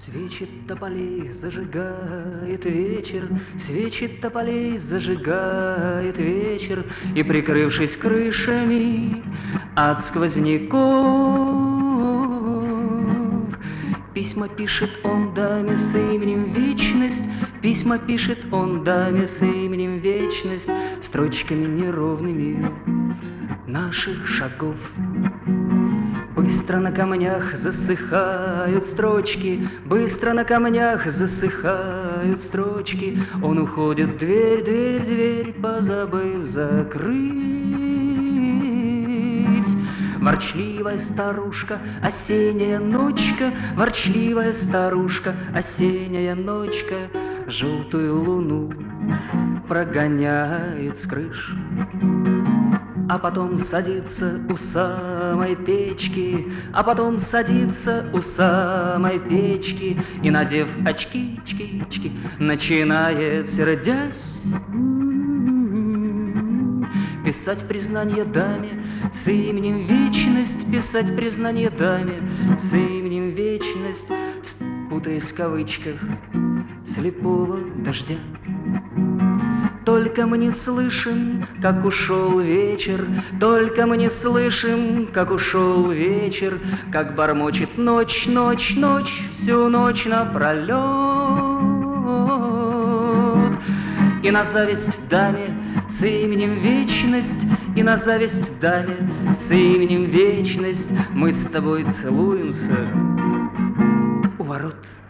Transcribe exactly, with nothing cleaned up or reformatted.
Свечи тополей зажигает вечер, Свечи тополей зажигает вечер, И, прикрывшись крышами от сквозняков, письма пишет он даме с именем Вечность, Письма пишет он даме с именем Вечность, Строчками неровными наших шагов. Быстро на камнях засыхают строчки, Быстро на камнях засыхают строчки. Он уходит, дверь, дверь, дверь, позабыв закрыть. Ворчливая старушка, осенняя ночка, Ворчливая старушка, осенняя ночка, Желтую луну прогоняет с крыш. А потом садится у самой печки, А потом садится у самой печки И, надев очки, чки, чки, начинает, сердясь, писать признание даме с именем Вечность, Писать признание даме с именем Вечность, путаясь в кавычках слепого дождя. Только мы не слышим, как ушел вечер, Только мы не слышим, как ушел вечер, Как бормочет ночь, ночь, ночь, всю ночь напролет. И на зависть даме с именем Вечность, И на зависть даме с именем Вечность, Мы с тобой целуемся у ворот.